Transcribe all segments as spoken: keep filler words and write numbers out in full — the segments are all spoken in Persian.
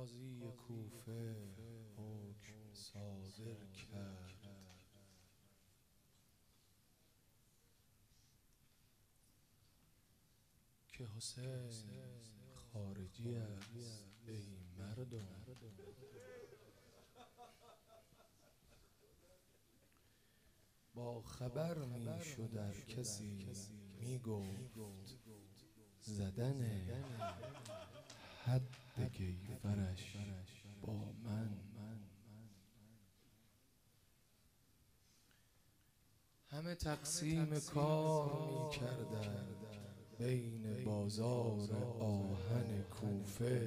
قاضی کوفه حکم صادر کرد که حسین خارجی است ای مردم. با خبر می شد ار کسی می گفت زدن حد گیفرش با من. همه تقسیم کار می کردند بین بازار آهن کوفه.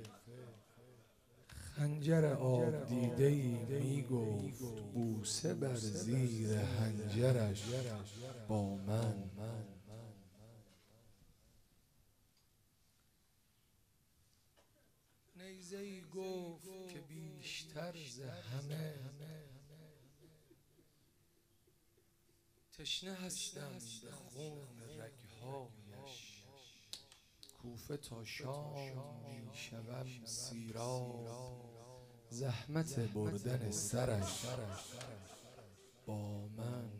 خنجر آب دیده‌ای می گفت بوسه بر زیر حنجرش با من. نیزه‌ای گفت که بیشتر ز همه تشنه هستم به خون رگ‌هایش. کوفه تا شام می شوم سیراب زحمت بردن سرش با من.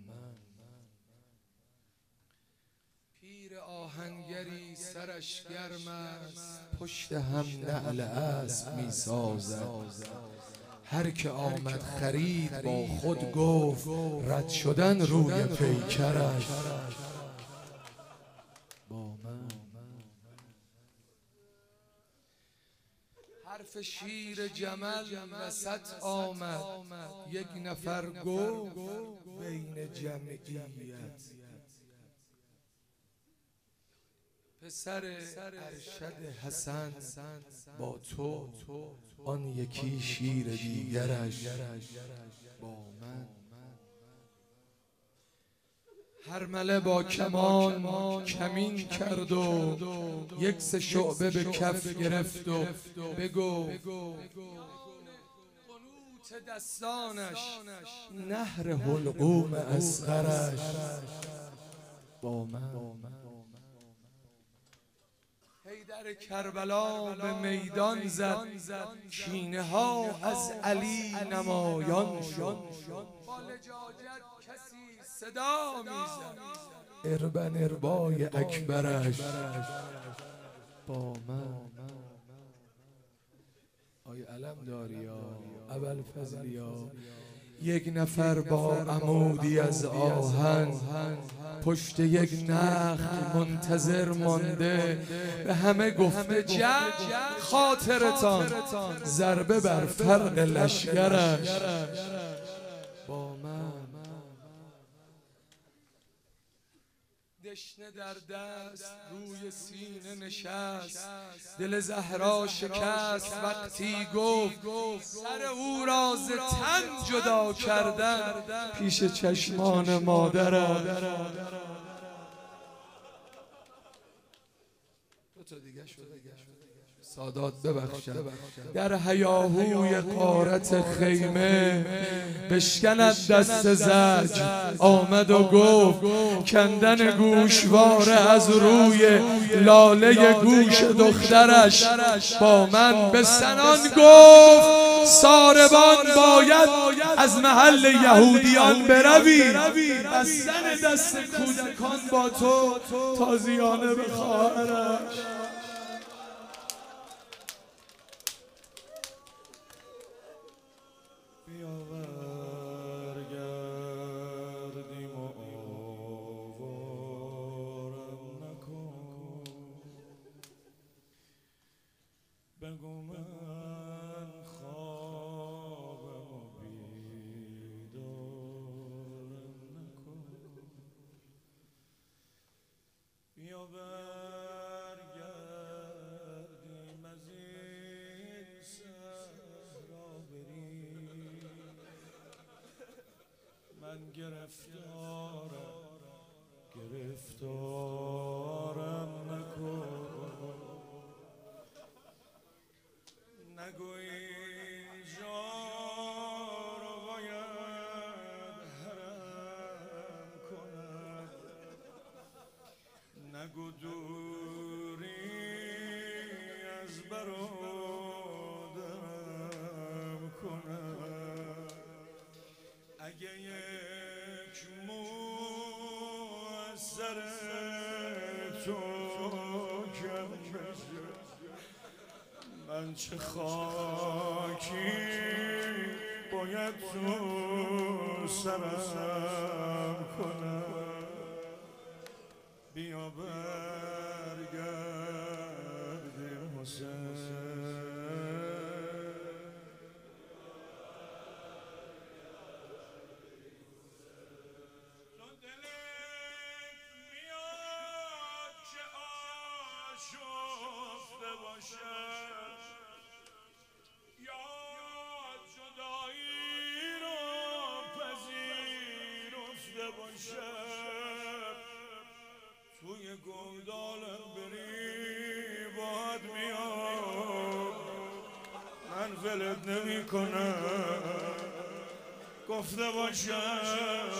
پیر آهنگری سرش گرم است پشت هم نعل اسب می سازد. هر که آمد خرید با خود گفت رد شدن روی پیکرش با من. حرف شیر جمل وسط آمد یک نفر گفت بین جمعیت پسر ارشد حسن با تو آن یکی شیر دیگرش با من. هرمله با کمان کمین کرد و یک سه شعبه به کف گرفت و بگو قنوت دستانش نهر حلقوم اصغرش با من. حیدر کربلا به میدان زد کینه ها از علی نمایان شد. با لجاجت کسی صدا میزد اربن اربای اکبرش با من. آی علم داریا ابوالفضلیا یک نفر با عمودی از آهن پشت یک نخل منتظر مانده به همه گفته جنگ خاطرتان ضربه بر فرق لشکرش با من. دشنه در دست روی سینه نشست دل زهرا شکست وقتی گفت سر او را ز تن جدا کردن پیش چشمان مادرم. دو تا دیگه شده سادات ببخشد. در هیاهوی غارت خیمه بشکند دست زج آمد و گفت کندن گوشواره از روی لاله گوش دخترش با من. به سنان گفت ساربان باید از محل یهودیان بروی بستن دست کودکان با تو تازیانه به خواهرش. بگو من خوابم و بیدارم نکن. بیا برگردیم از این صحرا بریم. من گرفتارم گرفتارم نکن. نگو اینجا رو باید حرم کنم. نگو دوری از برادر کنم. اگه یک مو از سر تو کم بشه، من چه خاکی باید تو سرم کنم. بیا برگردیم حسین، تو دلت میاد که آشفته باشد، یا جدایی رو پذیرفته باشد. توی گودالم بری باد میاد، من ولت نمی کنم گفته باشم.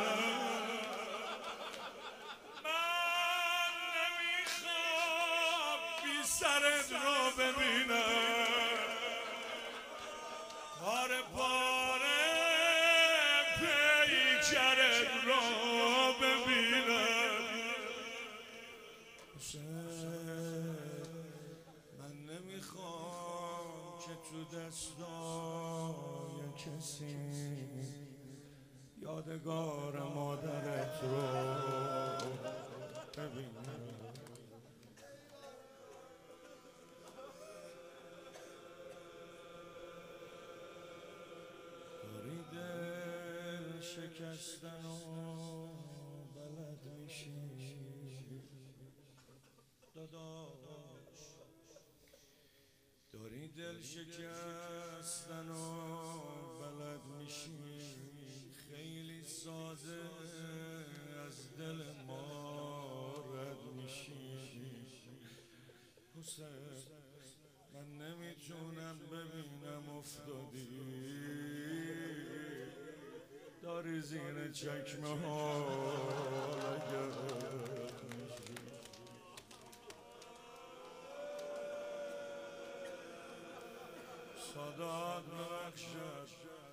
من نمیخوام بی سرت رو ببینم، پاره پاره پیکرت رو ببینم. من نمیخوام که تو دستای کسی یادگار مادرت رو ببینم. داری دل شکستن و بلد میشی داداش، داری دل شکستن و بلد میشی. خیلی ساده از دل ما رد میشی. حسین من نمیتونم ببینم افتادی، داری زیر چکمه ها لگد میشی. سادات ببخشد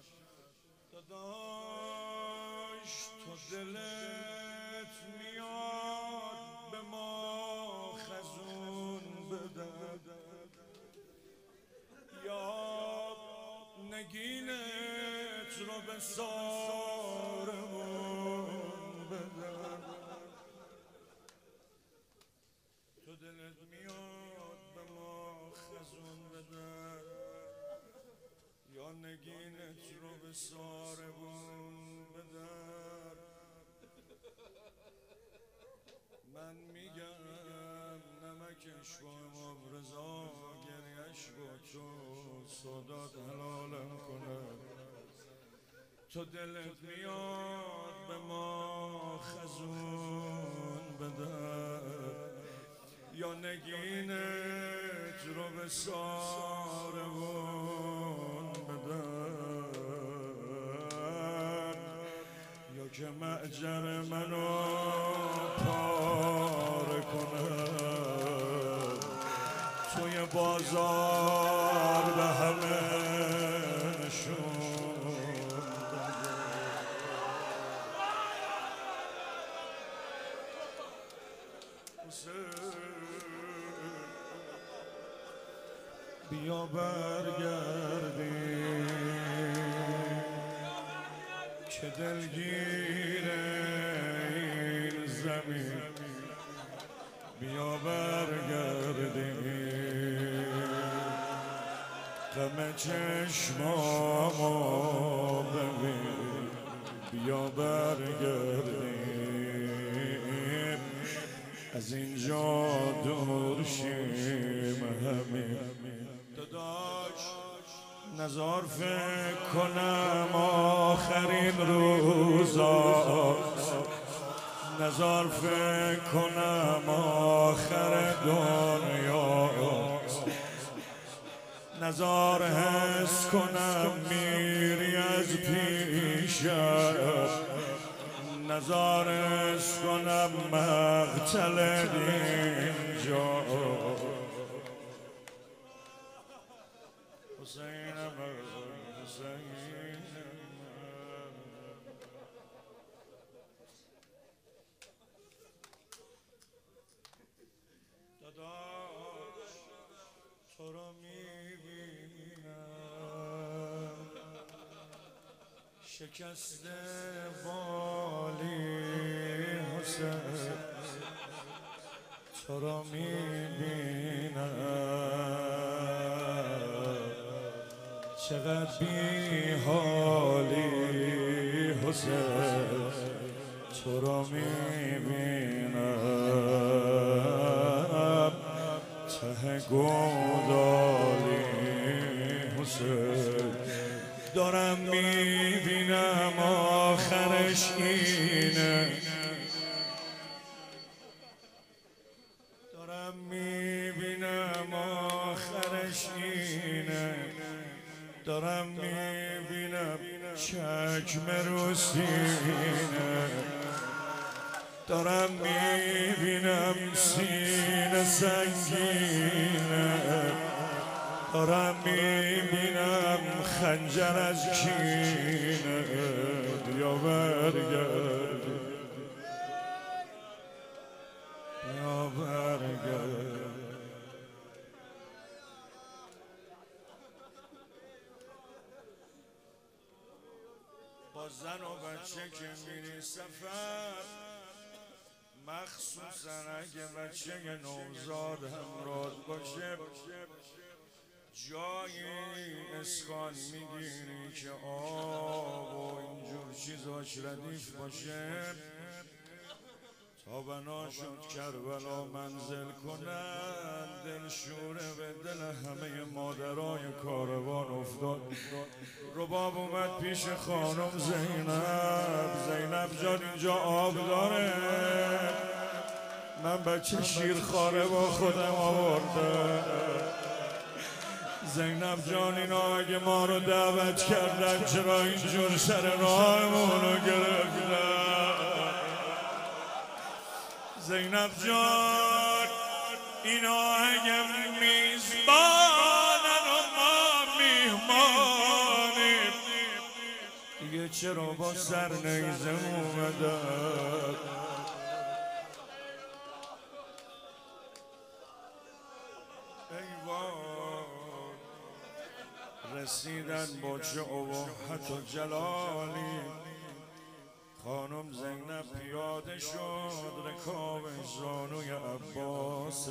داداش، تو دلت میاد به ما خزون بدن، یا نگینت رو به سارمون بدن. تو دلت میاد به ما خزون بدن، یا نگینت رو به سارمون بدن. من میگم نمکش با امام رضا، گریش با تو سادات حلالم کنم. تو دلت میاد به ما خزون بدن، یا نگینت رو به سارمون بدن، یا که معجر منو پاره کنه توی بازار به همه نشون بیا برگردیم که دلگیر این زمین. بیا برگردیم غم چشمامو ببین. بیا برگردیم از اینجا دور شیم همین. داداش نزار فکر کنم آخرین روزا، نزار فکر کنم آخر دنیا، نزار حس کنم میری از پیشم، نزار حس کنم مقتل اینجا. حسینم حسین داداش تو رو میبینم شکسته بالی حسین تو رو میبینم چقدر بی حالی حسین تو رو میبینم ته گودالی حسین دارم میبینم آخرش اینه دارم میبینم آخرش اینه دارم میبینم چکمه رو سینه دارم میبینم سینه سنگینه دارم میبینم خنجر از کینه یا برگرد یا برگرد با زن و بچه که میری سفر مخصوصا اگه بچه نوزاد همراه باشه جایی اسکان میگیری که آب و اینجور چیزاش ردیف باشه تا بنا شد کربلا منزل کنن دلشوره به دل همه مادرای کاروان افتاد رباب اومد پیش خانم زینب زینب جان اینجا آب داره من بچه شیرخواره با خودم آوردم زینب جان اینا اگه ما رو دعوت کردن چرا اینجور سر راهمون رو گرفتن زینب جان اینا اگه میزبانن و ما میهمانیم دیگه چرا با سر نیزه اومدن رسیدن با چه ابهت و جلالی خانم زینب پیاده شد رکابش زانوی عباسه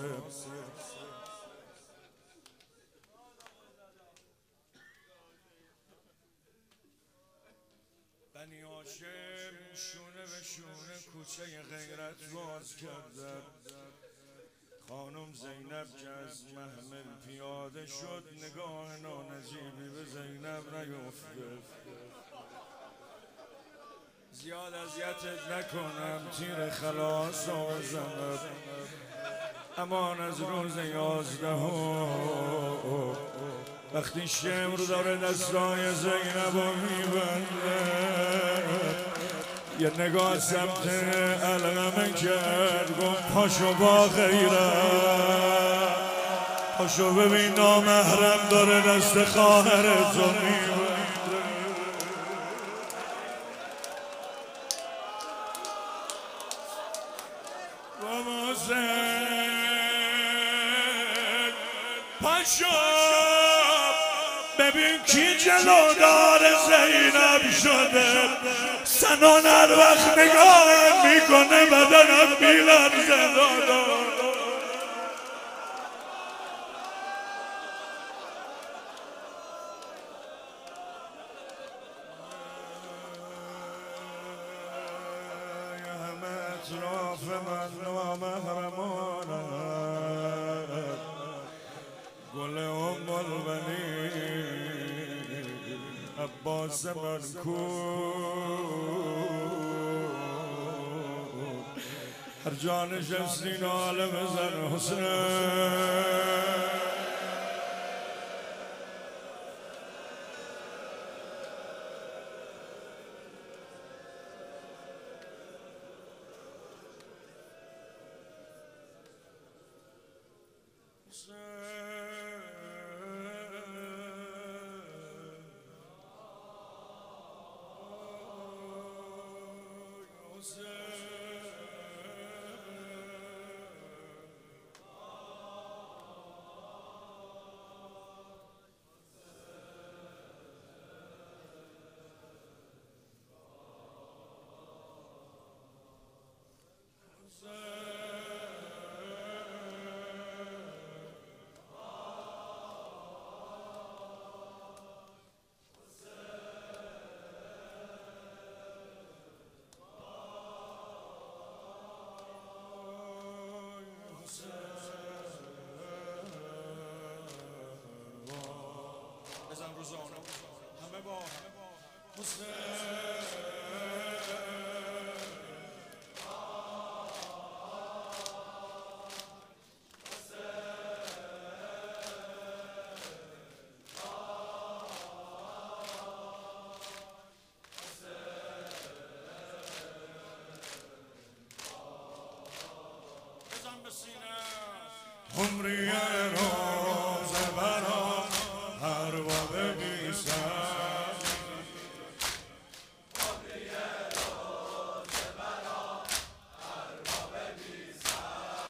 بنی هاشم شونه به شونه کوچه غیرت باز کردن خانم زینب که از محمل پیاده شد نگاه نانجیبی به زینب نیفته زیاد اذیتت نکنم تیر خلاص رو بزنم امان از روز یازدهم وقتی شمر داره دستای زینب رو میبنده یه نگاه سمت علقمه کرد گفت پاشو با غیرت پاشو ببین نامحرم داره دست خواهرت رو میبنده پاشو ببین کی جلودار زینب شده سنان هر وقت نگاه میکنه بدنم میلرزه دادا همه اطراف من نامحرمانم گل ام البنین عباس من کو هر جا نشستی ناله بزن حسین عمری